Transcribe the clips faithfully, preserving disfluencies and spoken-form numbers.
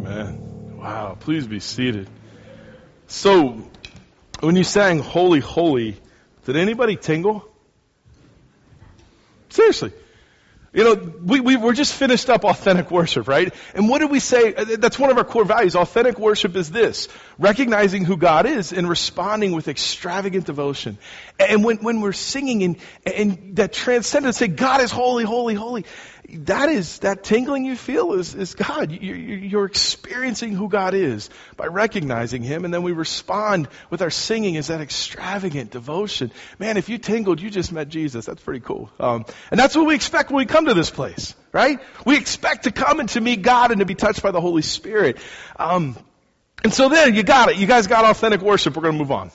Amen. Wow. Please be seated. So, when you sang holy, holy, did anybody tingle? Seriously. You know, we, we were just finished up authentic worship, right? And what did we say? That's one of our core values. Authentic worship is this: recognizing who God is and responding with extravagant devotion. And when, when we're singing and, and that transcendence, say, God is holy, holy, holy, that is, that tingling you feel is, is God. You, you, you're experiencing who God is by recognizing Him, and then we respond with our singing as that extravagant devotion. Man, if you tingled, you just met Jesus. That's pretty cool. Um, and that's what we expect when we come to this place, right? We expect to come and to meet God and to be touched by the Holy Spirit. Um, and so then you got it. You guys got authentic worship. We're going to move on.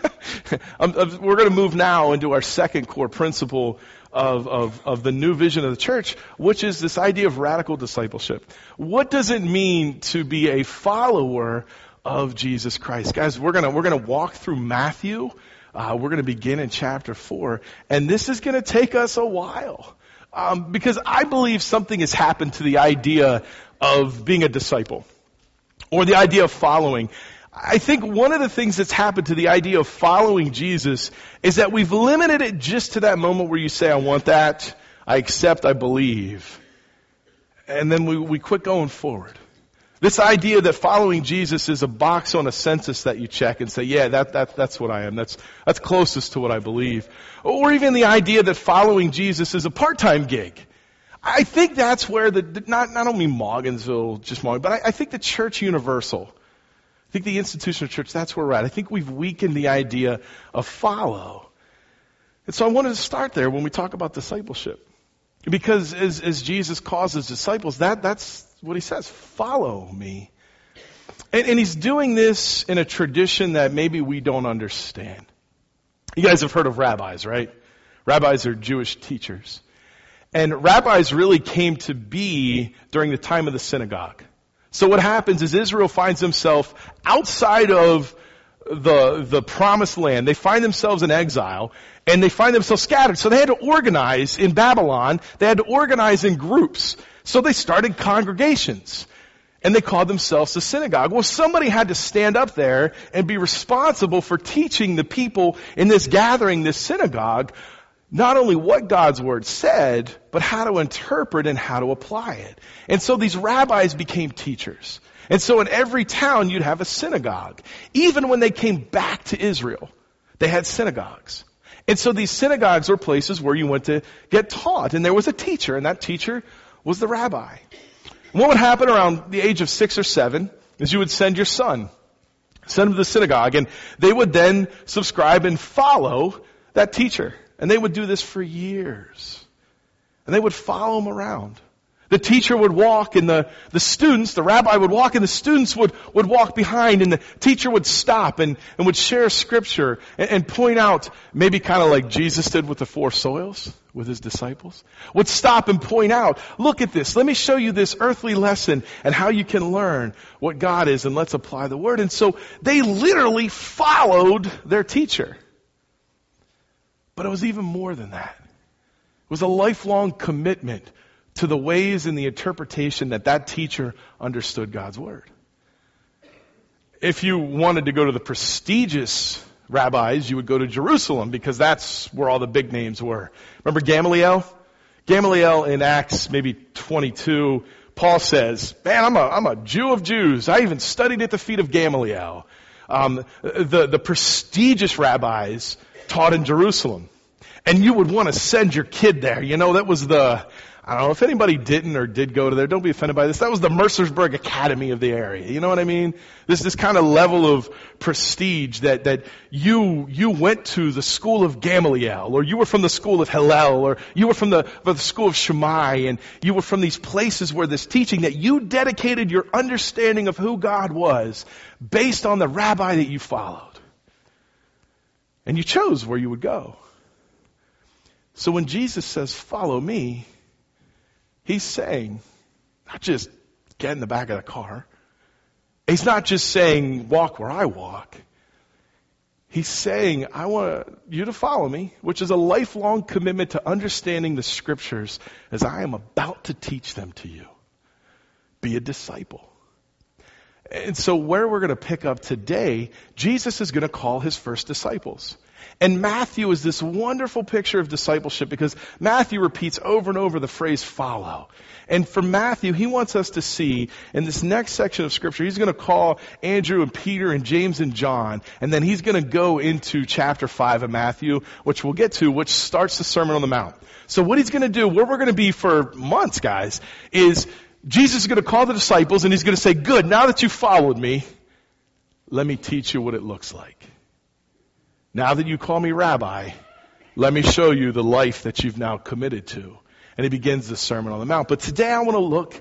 um, uh, we're going to move now into our second core principle Of, of, of the new vision of the church, which is this idea of radical discipleship. What does it mean to be a follower of Jesus Christ? Guys, we're gonna, we're gonna walk through Matthew. Uh, we're gonna begin in chapter four, and this is gonna take us a while. Um, because I believe something has happened to the idea of being a disciple, or the idea of following. I think one of the things that's happened to the idea of following Jesus is that we've limited it just to that moment where you say, I want that, I accept, I believe. And then we, we quit going forward. This idea that following Jesus is a box on a census that you check and say, yeah, that, that, that's what I am. That's, that's closest to what I believe. Or even the idea that following Jesus is a part-time gig. I think that's where the, not, not only Mogginsville, just Mogginsville, but I, I think the church universal, I think the institutional church, that's where we're at. I think we've weakened the idea of follow. And so I wanted to start there when we talk about discipleship. Because as, as Jesus calls his disciples, that, that's what he says, follow me. And, and he's doing this in a tradition that maybe we don't understand. You guys have heard of rabbis, right? Rabbis are Jewish teachers. And rabbis really came to be during the time of the synagogue. So what happens is Israel finds himself outside of the, the promised land. They find themselves in exile, and they find themselves scattered. So they had to organize in Babylon. They had to organize in groups. So they started congregations, and they called themselves the synagogue. Well, somebody had to stand up there and be responsible for teaching the people in this gathering, this synagogue, not only what God's Word said, but how to interpret and how to apply it. And so these rabbis became teachers. And so in every town you'd have a synagogue. Even when they came back to Israel, they had synagogues. And so these synagogues were places where you went to get taught. And there was a teacher, and that teacher was the rabbi. And what would happen around the age of six or seven is you would send your son, send him to the synagogue, and they would then subscribe and follow that teacher. And they would do this for years. And they would follow him around. The teacher would walk and the, the students, the rabbi would walk and the students would, would walk behind, and the teacher would stop and, and would share scripture and, and point out, maybe kind of like Jesus did with the four soils with his disciples, would stop and point out, look at this, let me show you this earthly lesson and how you can learn what God is, and let's apply the word. And so they literally followed their teacher. But it was even more than that. It was a lifelong commitment to the ways and the interpretation that that teacher understood God's Word. If you wanted to go to the prestigious rabbis, you would go to Jerusalem, because that's where all the big names were. Remember Gamaliel? Gamaliel in Acts maybe twenty-two, Paul says, man, I'm a, I'm a Jew of Jews. I even studied at the feet of Gamaliel. Um, the, the prestigious rabbis taught in Jerusalem. And you would want to send your kid there. You know, that was the, I don't know if anybody didn't or did go to there. Don't be offended by this. That was the Mercersburg Academy of the area. You know what I mean? This this kind of level of prestige that that you you went to the school of Gamaliel, or you were from the school of Hillel, or you were from the, the school of Shammai, and you were from these places where this teaching, that you dedicated your understanding of who God was based on the rabbi that you followed. And you chose where you would go. So when Jesus says, follow me, he's saying, not just get in the back of the car. He's not just saying, walk where I walk. He's saying, I want you to follow me, which is a lifelong commitment to understanding the scriptures as I am about to teach them to you. Be a disciple. And so where we're going to pick up today, Jesus is going to call his first disciples. And Matthew is this wonderful picture of discipleship because Matthew repeats over and over the phrase follow. And for Matthew, he wants us to see in this next section of Scripture, he's going to call Andrew and Peter and James and John, and then he's going to go into chapter five of Matthew, which we'll get to, which starts the Sermon on the Mount. So what he's going to do, where we're going to be for months, guys, is Jesus is going to call the disciples and he's going to say, good, now that you followed me, let me teach you what it looks like. Now that you call me rabbi, let me show you the life that you've now committed to. And he begins the Sermon on the Mount. But today I want to look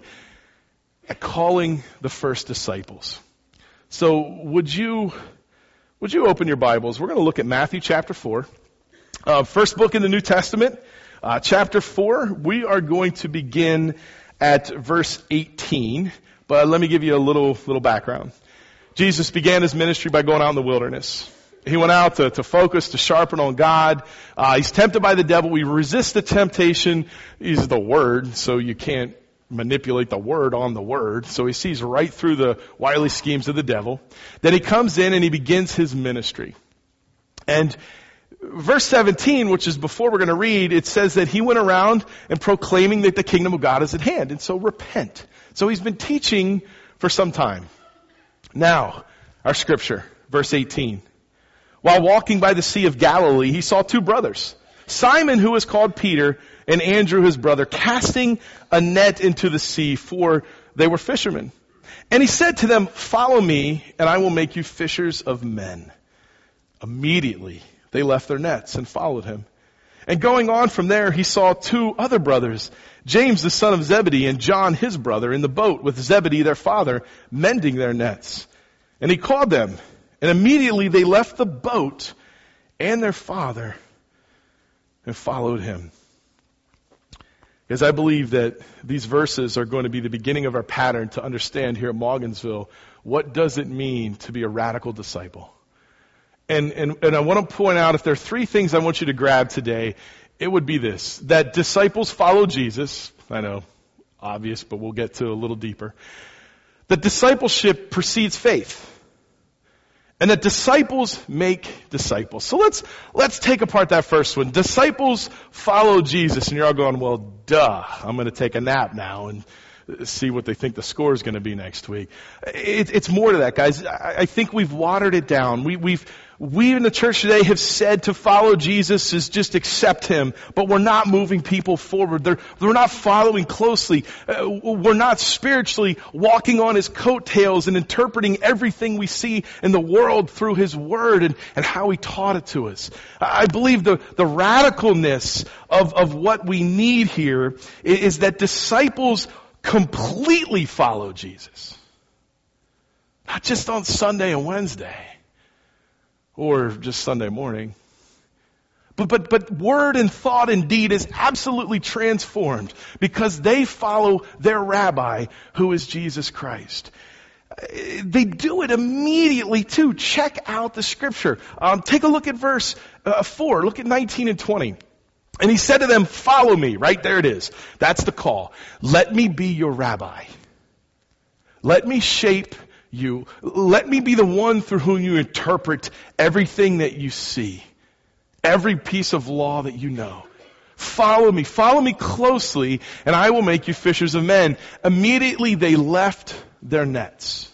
at calling the first disciples. So would you, would you open your Bibles? We're going to look at Matthew chapter four. Uh, first book in the New Testament, uh, chapter four. We are going to begin at verse eighteen. But let me give you a little, little background. Jesus began his ministry by going out in the wilderness. He went out to, to focus, to sharpen on God. Uh, he's tempted by the devil. We resist the temptation. He's the Word, so you can't manipulate the Word on the Word. So he sees right through the wily schemes of the devil. Then he comes in and he begins his ministry. And verse seventeen, which is before we're going to read, it says that he went around and proclaiming that the kingdom of God is at hand. And so repent. So he's been teaching for some time. Now, our scripture, verse eighteen. While walking by the Sea of Galilee, he saw two brothers, Simon, who was called Peter, and Andrew, his brother, casting a net into the sea, for they were fishermen. And he said to them, follow me, and I will make you fishers of men. Immediately, they left their nets and followed him. And going on from there, he saw two other brothers, James, the son of Zebedee, and John, his brother, in the boat with Zebedee, their father, mending their nets. And he called them. And immediately they left the boat and their father and followed him. Because I believe that these verses are going to be the beginning of our pattern to understand here at Morgansville, what does it mean to be a radical disciple? And, and, and I want to point out, if there are three things I want you to grab today, it would be this, that disciples follow Jesus. I know, obvious, but we'll get to a little deeper. That discipleship precedes faith. And that disciples make disciples. So let's, let's take apart that first one. Disciples follow Jesus. And you're all going, well, duh, I'm going to take a nap now and see what they think the score is going to be next week. It, it's more to that, guys. I, I think we've watered it down. We, we've, we in the church today have said to follow Jesus is just accept him, but we're not moving people forward. They're, they're not following closely. Uh, we're not spiritually walking on his coattails and interpreting everything we see in the world through his word and, and how he taught it to us. I believe the, the radicalness of, of what we need here is that disciples completely follow Jesus. Not just on Sunday and Wednesday. Or just Sunday morning. But, but, but word and thought and deed is absolutely transformed because they follow their rabbi who is Jesus Christ. They do it immediately too. Check out the scripture. Um, take a look at verse uh, four. Look at nineteen and twenty. And he said to them, follow me. Right there it is. That's the call. Let me be your rabbi. Let me shape you. Let me be the one through whom you interpret everything that you see. Every piece of law that you know. Follow me. Follow me closely, and I will make you fishers of men. Immediately they left their nets.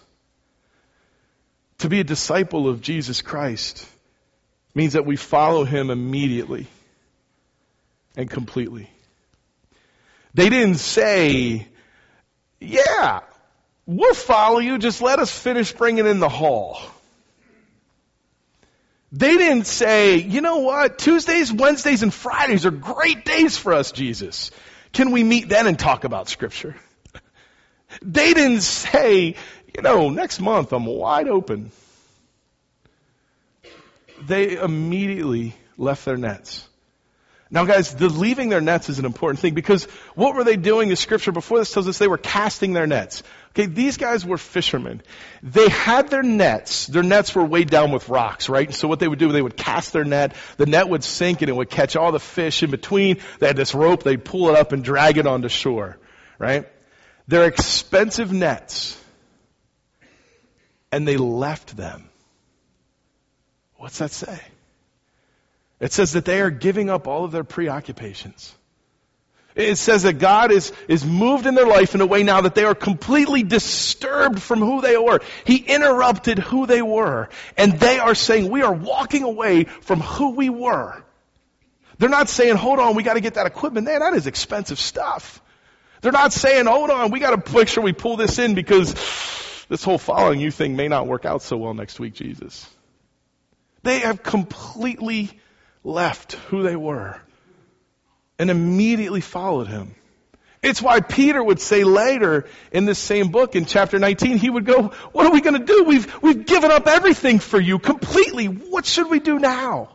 To be a disciple of Jesus Christ means that we follow him immediately and completely. They didn't say, yeah, we'll follow you, just let us finish bringing in the haul. They didn't say, you know what, Tuesdays, Wednesdays, and Fridays are great days for us, Jesus. Can we meet then and talk about Scripture? They didn't say, you know, next month I'm wide open. They immediately left their nets. Now guys, the leaving their nets is an important thing because what were they doing? The scripture before this tells us they were casting their nets. Okay, these guys were fishermen. They had their nets. Their nets were weighed down with rocks, right? And so what they would do, they would cast their net. The net would sink and it would catch all the fish in between. They had this rope. They'd pull it up and drag it onto shore, right? They're expensive nets. and they left them. What's that say? It says that they are giving up all of their preoccupations. It says that God is, is moved in their life in a way now that they are completely disturbed from who they were. He interrupted who they were. And they are saying, we are walking away from who we were. They're not saying, hold on, we got to get that equipment. Man, that is expensive stuff. They're not saying, hold on, we got to make sure we pull this in because this whole following you thing may not work out so well next week, Jesus. They have completely left who they were and immediately followed him. It's why Peter would say later in this same book in chapter nineteen, he would go, what are we going to do? We've, we've given up everything for you completely. What should we do now?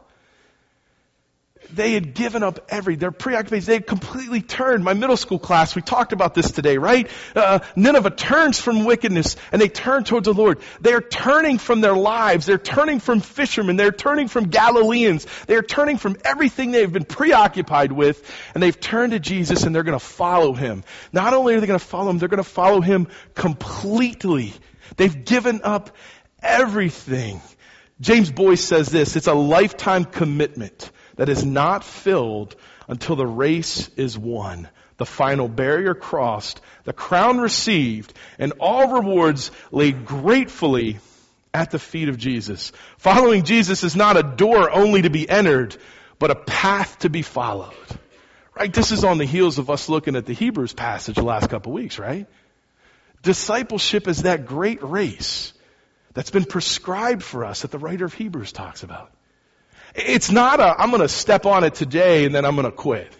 They had given up every, their preoccupations, they had completely turned. My middle school class, we talked about this today, right? Uh, Nineveh turns from wickedness and they turn towards the Lord. They're turning from their lives. They're turning from fishermen. They're turning from Galileans. They're turning from everything they've been preoccupied with, and they've turned to Jesus and they're going to follow him. Not only are they going to follow him, they're going to follow him completely. They've given up everything. James Boyce says this, it's a lifetime commitment that is not filled until the race is won, the final barrier crossed, the crown received, and all rewards laid gratefully at the feet of Jesus. Following Jesus is not a door only to be entered, but a path to be followed. Right? This is on the heels of us looking at the Hebrews passage the last couple of weeks, right? Discipleship is that great race that's been prescribed for us that the writer of Hebrews talks about. It's not a, I'm going to step on it today and then I'm going to quit.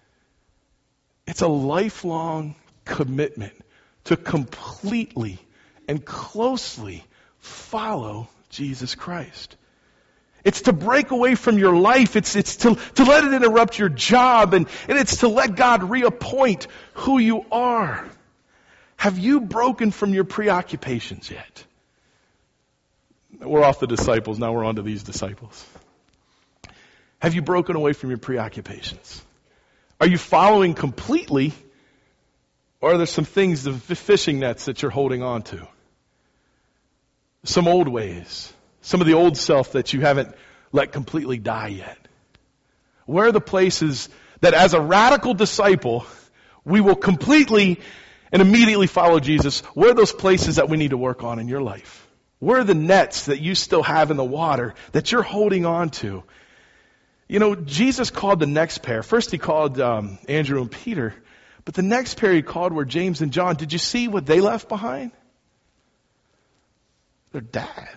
It's a lifelong commitment to completely and closely follow Jesus Christ. It's to break away from your life. It's, it's to, to let it interrupt your job, and, and it's to let God reappoint who you are. Have you broken from your preoccupations yet? We're off the disciples. Now we're on to these disciples. Have you broken away from your preoccupations? Are you following completely, or are there some things, the fishing nets that you're holding on to? Some old ways, some of the old self that you haven't let completely die yet. Where are the places that as a radical disciple, we will completely and immediately follow Jesus? Where are those places that we need to work on in your life? Where are the nets that you still have in the water that you're holding on to? You know, Jesus called the next pair. First he called um, Andrew and Peter, but the next pair he called were James and John. Did you see what they left behind? Their dad.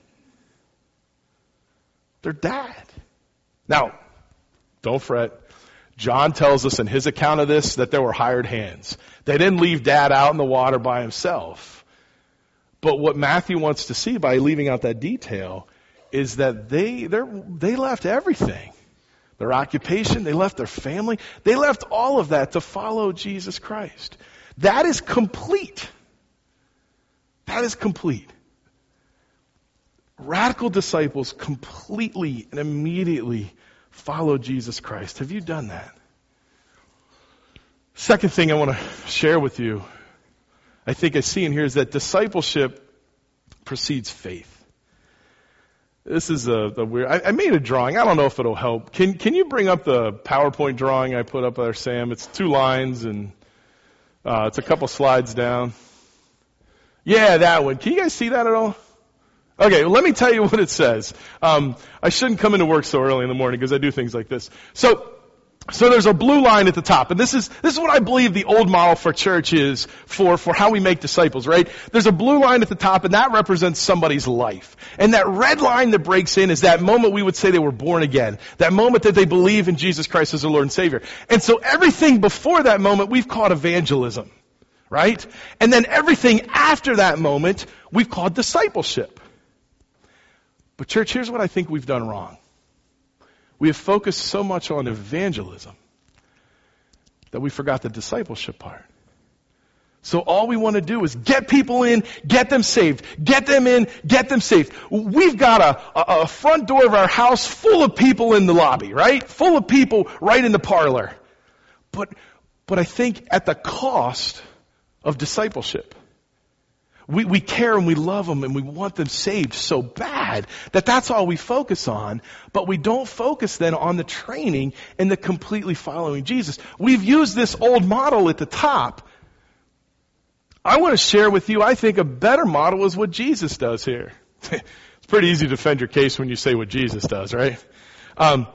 Their dad. Now, don't fret. John tells us in his account of this that there were hired hands. They didn't leave dad out in the water by himself. But what Matthew wants to see by leaving out that detail is that they they left everything. Their occupation, they left their family, they left all of that to follow Jesus Christ. That is complete. That is complete. Radical disciples completely and immediately follow Jesus Christ. Have you done that? Second thing I want to share with you, I think I see in here, is that discipleship precedes faith. This is a, a weird, I, I made a drawing. I don't know if it'll help. Can can you bring up the PowerPoint drawing I put up there, Sam? It's two lines and uh, it's a couple slides down. Yeah, that one. Can you guys see that at all? Okay, well, let me tell you what it says. Um, I shouldn't come into work so early in the morning because I do things like this. So, So there's a blue line at the top, and this is this is what I believe the old model for church is for, for how we make disciples, right? There's a blue line at the top, and that represents somebody's life. And that red line that breaks in is that moment we would say they were born again, that moment that they believe in Jesus Christ as their Lord and Savior. And so everything before that moment we've called evangelism, right? And then everything after that moment we've called discipleship. But church, here's what I think we've done wrong. We have focused so much on evangelism that we forgot the discipleship part. So all we want to do is get people in, get them saved, get them in, get them saved. We've got a, a, a front door of our house full of people in the lobby, right? Full of people right in the parlor. But, but I think at the cost of discipleship. We, we care and we love them and we want them saved so bad that that's all we focus on, but we don't focus then on the training and the completely following Jesus. We've used this old model at the top. I want to share with you, I think a better model is what Jesus does here. It's pretty easy to defend your case when you say what Jesus does, right? Um,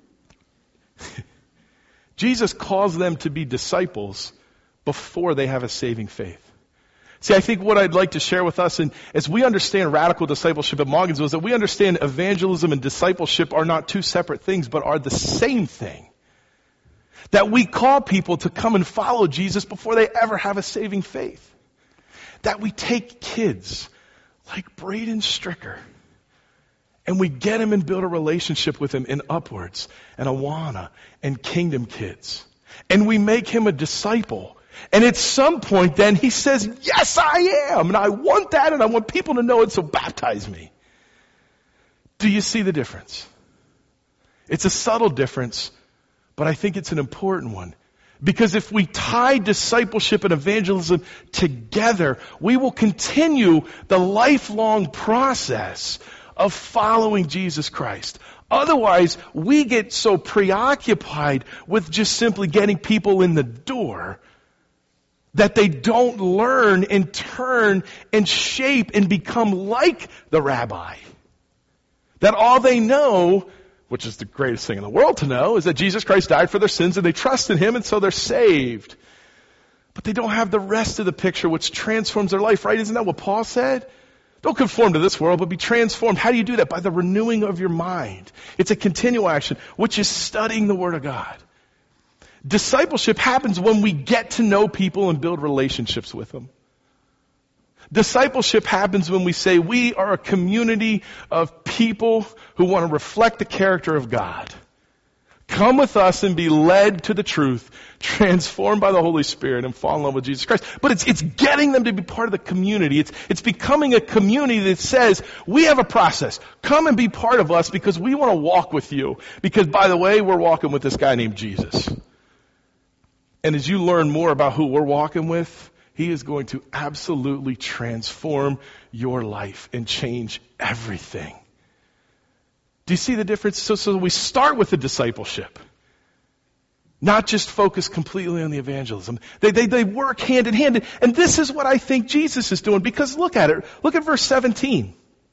Jesus calls them to be disciples before they have a saving faith. See, I think what I'd like to share with us, and as we understand radical discipleship at Mogginsville, is that we understand evangelism and discipleship are not two separate things, but are the same thing. That we call people to come and follow Jesus before they ever have a saving faith. That we take kids like Braden Stricker and we get him and build a relationship with him in Upwards and Awana and Kingdom Kids. And we make him a disciple. And at some point then he says, yes, I am. And I want that and I want people to know it, so baptize me. Do you see the difference? It's a subtle difference, but I think it's an important one. Because if we tie discipleship and evangelism together, we will continue the lifelong process of following Jesus Christ. Otherwise, we get so preoccupied with just simply getting people in the door that they don't learn and turn and shape and become like the rabbi. That all they know, which is the greatest thing in the world to know, is that Jesus Christ died for their sins and they trust in Him and so they're saved. But they don't have the rest of the picture which transforms their life, right? Isn't that what Paul said? Don't conform to this world, but be transformed. How do you do that? By the renewing of your mind. It's a continual action, which is studying the Word of God. Discipleship happens when we get to know people and build relationships with them. Discipleship happens when we say we are a community of people who want to reflect the character of God. Come with us and be led to the truth, transformed by the Holy Spirit, and fall in love with Jesus Christ. But it's, it's getting them to be part of the community. It's, it's becoming a community that says, we have a process. Come and be part of us because we want to walk with you. Because, by the way, we're walking with this guy named Jesus. And as you learn more about who we're walking with, He is going to absolutely transform your life and change everything. Do you see the difference? So, so we start with the discipleship. Not just focus completely on the evangelism. They, they, they work hand in hand. And this is what I think Jesus is doing. Because look at it. Look at verse seventeen.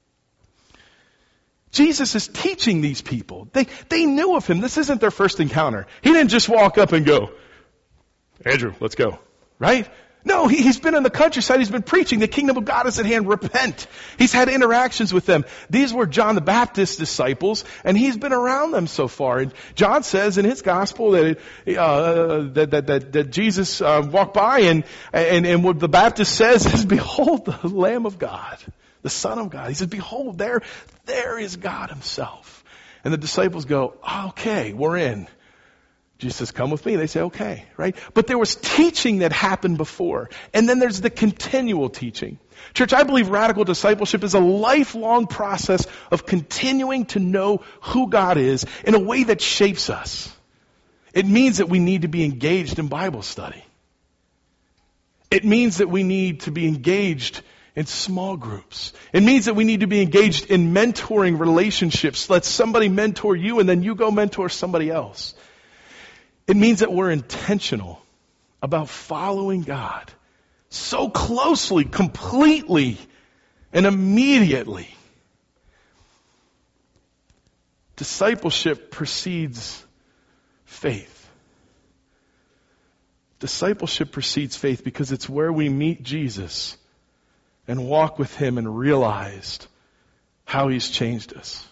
Jesus is teaching these people. They, they knew of Him. This isn't their first encounter. He didn't just walk up and go, Andrew, let's go. Right? No, he, he's been in the countryside. He's been preaching. The kingdom of God is at hand. Repent. He's had interactions with them. These were John the Baptist's disciples, and he's been around them so far. And John says in his gospel that uh, that, that, that, that Jesus uh, walked by, and, and, and what the Baptist says is, behold the Lamb of God, the Son of God. He says, behold, there, there is God Himself. And the disciples go, okay, we're in. Jesus says, come with me. They say, okay, right? But there was teaching that happened before. And then there's the continual teaching. Church, I believe radical discipleship is a lifelong process of continuing to know who God is in a way that shapes us. It means that we need to be engaged in Bible study. It means that we need to be engaged in small groups. It means that we need to be engaged in mentoring relationships. Let somebody mentor you and then you go mentor somebody else. It means that we're intentional about following God so closely, completely, and immediately. Discipleship precedes faith. Discipleship precedes faith because it's where we meet Jesus and walk with Him and realized how He's changed us.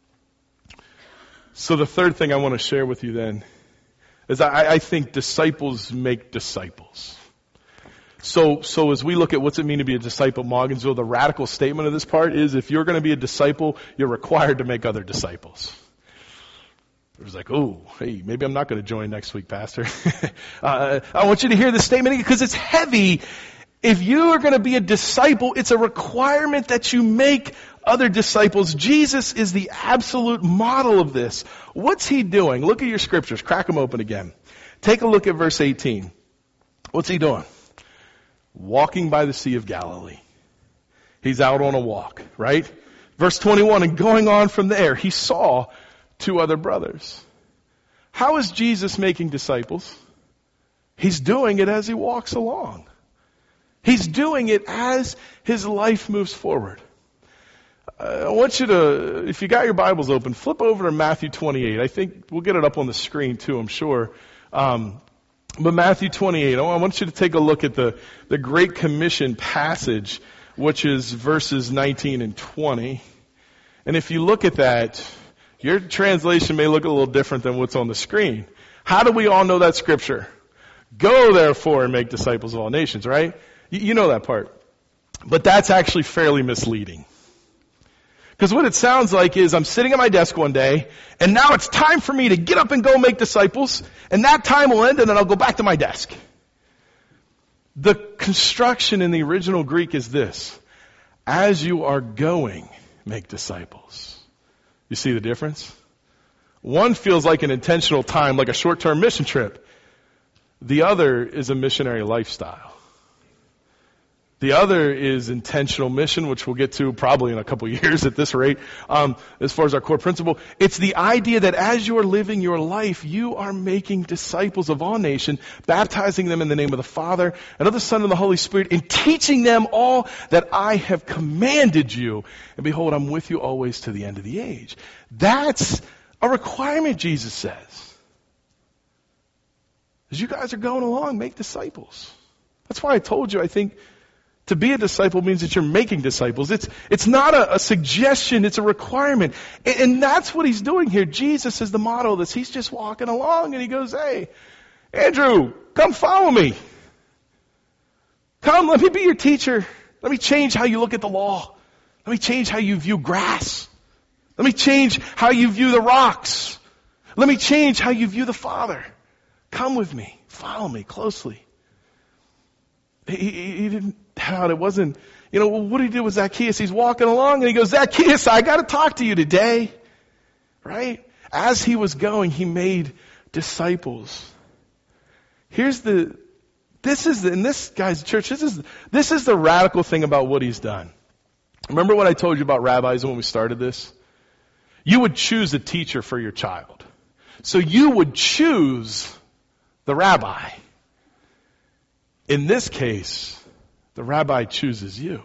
So the third thing I want to share with you then is I, I think disciples make disciples. So, so as we look at what's it mean to be a disciple at Mogginsville, the radical statement of this part is if you're going to be a disciple, you're required to make other disciples. It was like, oh, hey, maybe I'm not going to join next week, Pastor. uh, I want you to hear this statement because it's heavy. If you are going to be a disciple, it's a requirement that you make other disciples. Jesus is the absolute model of this. What's He doing? Look at your scriptures. Crack them open again. Take a look at verse eighteen. What's He doing? Walking by the Sea of Galilee. He's out on a walk, right? Verse twenty-one, and going on from there, he saw two other brothers. How is Jesus making disciples? He's doing it as he walks along. He's doing it as his life moves forward. I want you to, if you got your Bibles open, flip over to Matthew twenty-eight. I think we'll get it up on the screen too, I'm sure. Um, but Matthew twenty-eight, I want you to take a look at the, the Great Commission passage, which is verses nineteen and twenty. And if you look at that, your translation may look a little different than what's on the screen. How do we all know that scripture? Go therefore and make disciples of all nations, right? You, you know that part. But that's actually fairly misleading. Because what it sounds like is I'm sitting at my desk one day, and now it's time for me to get up and go make disciples, and that time will end, and then I'll go back to my desk. The construction in the original Greek is this: as you are going, make disciples. You see the difference? One feels like an intentional time, like a short-term mission trip. The other is a missionary lifestyle. The other is intentional mission, which we'll get to probably in a couple years at this rate, um, as far as our core principle. It's the idea that as you're living your life, you are making disciples of all nations, baptizing them in the name of the Father and of the Son and the Holy Spirit, and teaching them all that I have commanded you. And behold, I'm with you always to the end of the age. That's a requirement, Jesus says. As you guys are going along, make disciples. That's why I told you, I think, to be a disciple means that you're making disciples. It's, it's not a, a suggestion, it's a requirement. And, and that's what he's doing here. Jesus is the model of this. He's just walking along and he goes, hey, Andrew, come follow me. Come, let me be your teacher. Let me change how you look at the law. Let me change how you view grass. Let me change how you view the rocks. Let me change how you view the Father. Come with me. Follow me closely. He, he, he didn't doubt. It wasn't, you know, what did he do with Zacchaeus? He's walking along and he goes, Zacchaeus, I got to talk to you today. Right? As he was going, he made disciples. Here's the, this is the, in this guy's church, this is, this is the radical thing about what he's done. Remember what I told you about rabbis when we started this? You would choose a teacher for your child. So you would choose the rabbi. In this case, the rabbi chooses you.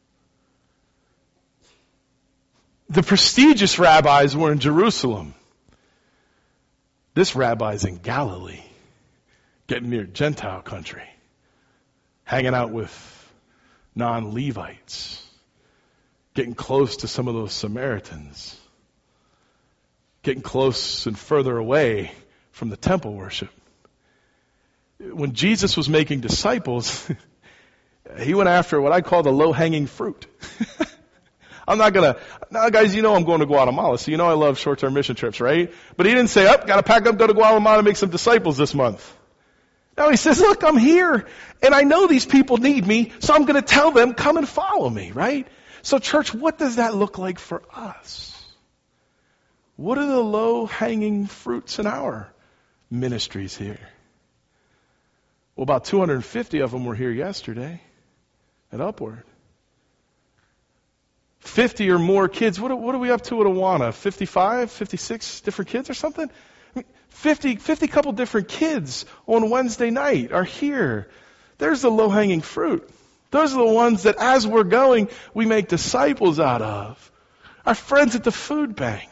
The prestigious rabbis were in Jerusalem. This rabbi's in Galilee, getting near Gentile country, hanging out with non-Levites, getting close to some of those Samaritans, getting close and further away from the temple worship. When Jesus was making disciples, he went after what I call the low-hanging fruit. I'm not going to, now guys, you know I'm going to Guatemala, so you know I love short-term mission trips, right? But he didn't say, oh, got to pack up, go to Guatemala and make some disciples this month. No, he says, look, I'm here, and I know these people need me, so I'm going to tell them, come and follow me, right? So church, what does that look like for us? What are the low-hanging fruits in our ministries here? Well, about two hundred fifty of them were here yesterday at Upward. fifty or more kids. What are, what are we up to at Awana? fifty-five, fifty-six different kids or something? I mean, fifty, fifty couple different kids on Wednesday night are here. There's the low-hanging fruit. Those are the ones that as we're going, we make disciples out of. Our friends at the food bank.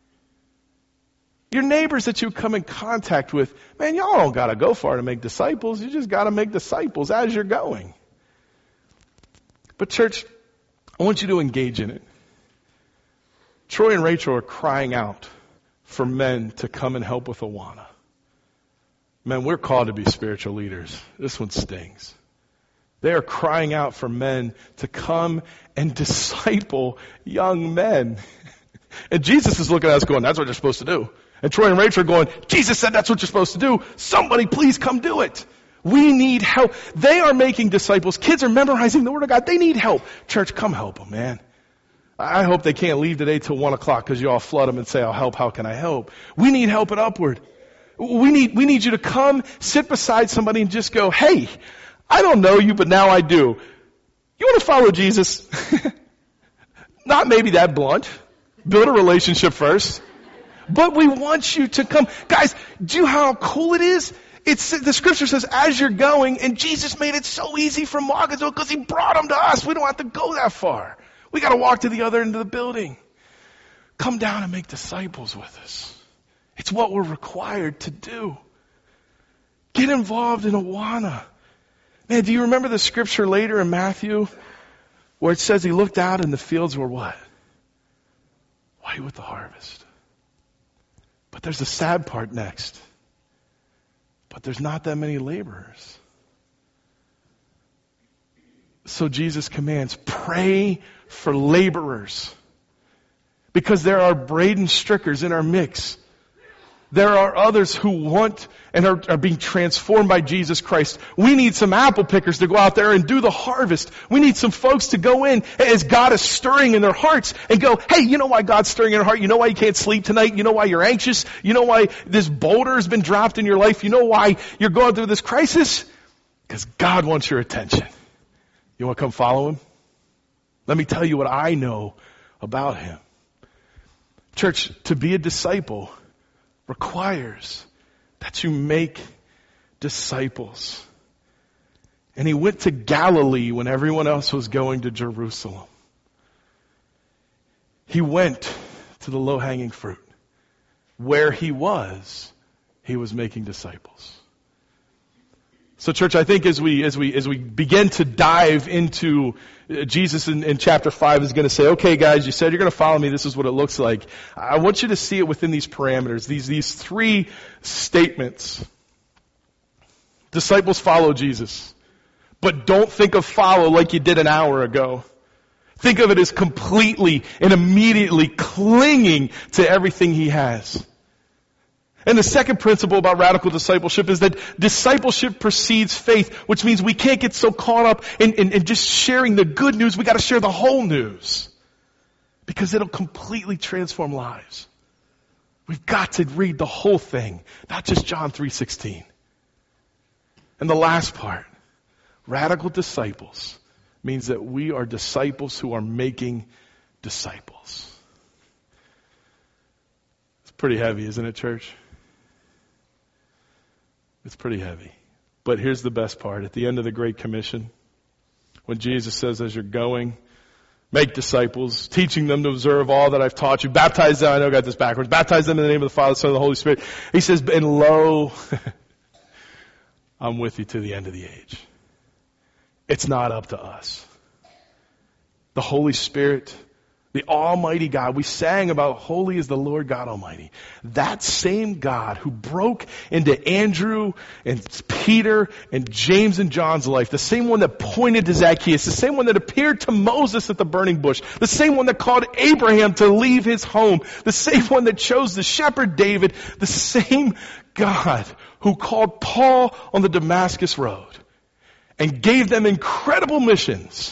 Your neighbors that you come in contact with, man, y'all don't got to go far to make disciples. You just got to make disciples as you're going. But church, I want you to engage in it. Troy and Rachel are crying out for men to come and help with Awana. Men, we're called to be spiritual leaders. This one stings. They are crying out for men to come and disciple young men. And Jesus is looking at us going, that's what you're supposed to do. And Troy and Rachel are going, Jesus said that's what you're supposed to do. Somebody please come do it. We need help. They are making disciples. Kids are memorizing the Word of God. They need help. Church, come help them, man. I hope they can't leave today till one o'clock because you all flood them and say, I'll help. How can I help? We need help at Upward. We need, we need you to come sit beside somebody and just go, hey, I don't know you, but now I do. You want to follow Jesus? Not maybe that blunt. Build a relationship first. But we want you to come. Guys, do you know how cool it is? It's, the scripture says, as you're going, and Jesus made it so easy for Margarettsville because he brought them to us. We don't have to go that far. We got to walk to the other end of the building. Come down and make disciples with us. It's what we're required to do. Get involved in Awana. Man, do you remember the scripture later in Matthew where it says he looked out and the fields were what? White with the harvest. But there's the sad part next. But there's not that many laborers. So Jesus commands, pray for laborers. Because there are Braden Strickers in our mix. There are others who want and are, are being transformed by Jesus Christ. We need some apple pickers to go out there and do the harvest. We need some folks to go in as God is stirring in their hearts and go, hey, you know why God's stirring in your heart? You know why you can't sleep tonight? You know why you're anxious? You know why this boulder has been dropped in your life? You know why you're going through this crisis? Because God wants your attention. You want to come follow him? Let me tell you what I know about him. Church, to be a disciple requires that you make disciples. And he went to Galilee when everyone else was going to Jerusalem. He went to the low-hanging fruit. Where he was, he was making disciples. So church, I think as we as we as we begin to dive into uh, Jesus in, in chapter five is going to say, okay guys, you said you're going to follow me, this is what it looks like. I want you to see it within these parameters, these these three statements. Disciples follow Jesus. But don't think of follow like you did an hour ago. Think of it as completely and immediately clinging to everything he has. And the second principle about radical discipleship is that discipleship precedes faith, which means we can't get so caught up in, in, in just sharing the good news. We got to share the whole news because it'll completely transform lives. We've got to read the whole thing, not just John three sixteen. And the last part, radical disciples means that we are disciples who are making disciples. It's pretty heavy, isn't it, church? It's pretty heavy. But here's the best part. At the end of the Great Commission, when Jesus says, as you're going, make disciples, teaching them to observe all that I've taught you. Baptize them, I know I got this backwards. Baptize them in the name of the Father, the Son, and the Holy Spirit. He says, and lo, I'm with you to the end of the age. It's not up to us. The Holy Spirit, the Almighty God, we sang about holy is the Lord God Almighty. That same God who broke into Andrew and Peter and James and John's life, the same one that pointed to Zacchaeus, the same one that appeared to Moses at the burning bush, the same one that called Abraham to leave his home, the same one that chose the shepherd David, the same God who called Paul on the Damascus road and gave them incredible missions,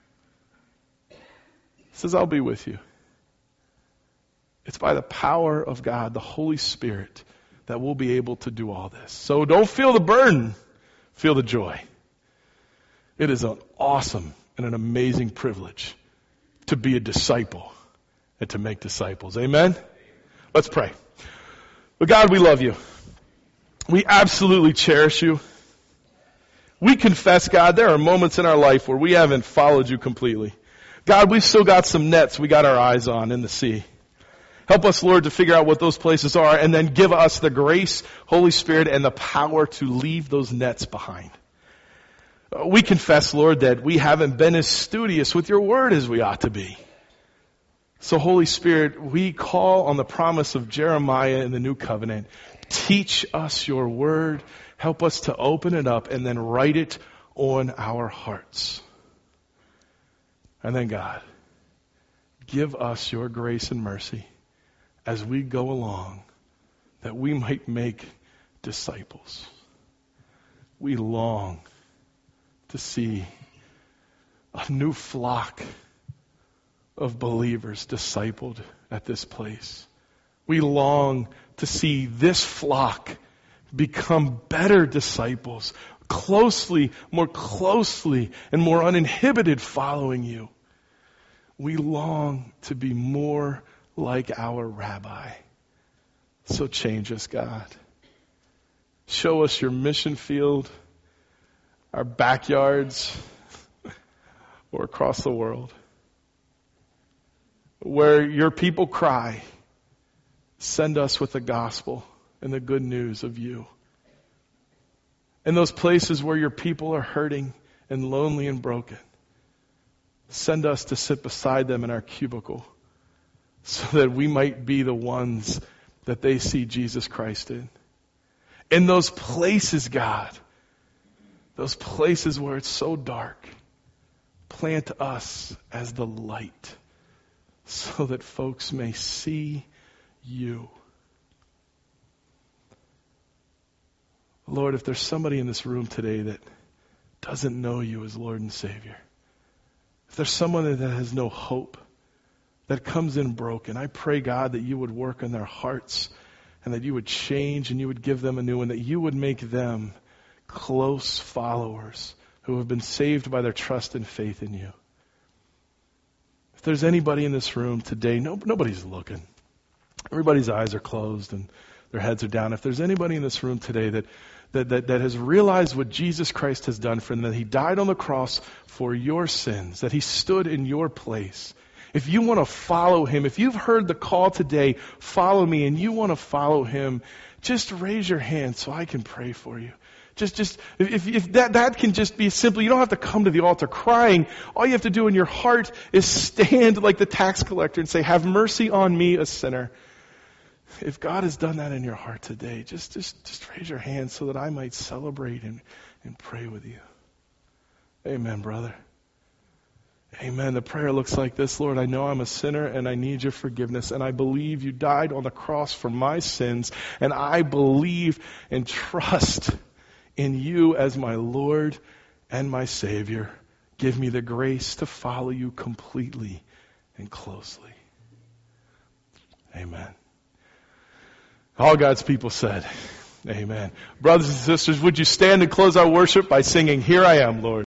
says, I'll be with you. It's by the power of God, the Holy Spirit, that we'll be able to do all this. So don't feel the burden, feel the joy. It is an awesome and an amazing privilege to be a disciple and to make disciples. Amen? Let's pray. But God, we love you. We absolutely cherish you. We confess, God, there are moments in our life where we haven't followed you completely. God, we've still got some nets we got our eyes on in the sea. Help us, Lord, to figure out what those places are and then give us the grace, Holy Spirit, and the power to leave those nets behind. We confess, Lord, that we haven't been as studious with your word as we ought to be. So, Holy Spirit, we call on the promise of Jeremiah in the New Covenant. Teach us your word. Help us to open it up and then write it on our hearts. And then, God, give us your grace and mercy as we go along, that we might make disciples. We long to see a new flock of believers discipled at this place. We long to see this flock become better disciples, closely, more closely, and more uninhibited following you. We long to be more like our Rabbi. So change us, God. Show us your mission field, our backyards, or across the world. Where your people cry, send us with the gospel and the good news of you. In those places where your people are hurting and lonely and broken, send us to sit beside them in our cubicle so that we might be the ones that they see Jesus Christ in. In those places, God, those places where it's so dark, plant us as the light so that folks may see you. Lord, if there's somebody in this room today that doesn't know you as Lord and Savior, if there's someone that has no hope, that comes in broken, I pray, God, that you would work on their hearts and that you would change and you would give them a new one, that you would make them close followers who have been saved by their trust and faith in you. If there's anybody in this room today, no, nobody's looking. Everybody's eyes are closed and their heads are down. If there's anybody in this room today that That, that, that has realized what Jesus Christ has done for them, that he died on the cross for your sins, that he stood in your place. If you want to follow him, if you've heard the call today, follow me, and you want to follow him, just raise your hand so I can pray for you. Just, just, if, if that, that can just be simple. You don't have to come to the altar crying. All you have to do in your heart is stand like the tax collector and say, have mercy on me, a sinner. If God has done that in your heart today, just just just raise your hand so that I might celebrate and, and pray with you. Amen, brother. Amen. The prayer looks like this: Lord, I know I'm a sinner and I need your forgiveness, and I believe you died on the cross for my sins, and I believe and trust in you as my Lord and my Savior. Give me the grace to follow you completely and closely. Amen. All God's people said, amen. Brothers and sisters, would you stand and close our worship by singing, Here I Am, Lord.